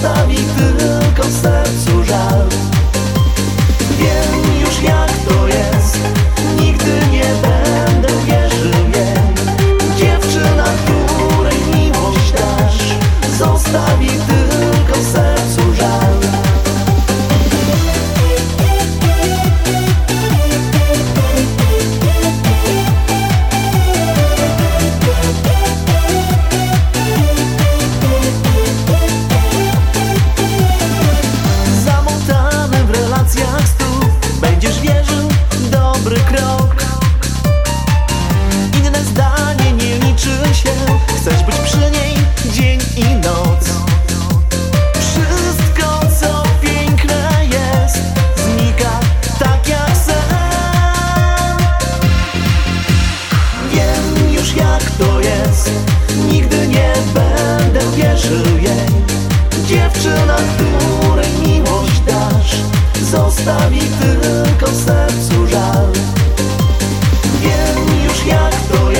zostawi tylko w sercu żal. Wiem już jak to jest, nigdy nie będę wierzył jej. Dziewczyna, której miłość dasz, zostawi tylko w sercu żal. Zamotany w relacjach stóp, będziesz wierzył dobry krok. Inne zdanie nie liczy się, chcesz być przy niej dzień i noc. Wszystko co piękne jest, znika tak jak sen. Wiem już jak to jest, nigdy nie będę wierzył jej. Dziewczyna, której miłość dasz, zostawi tylko w sercu żal. Wiem już jak to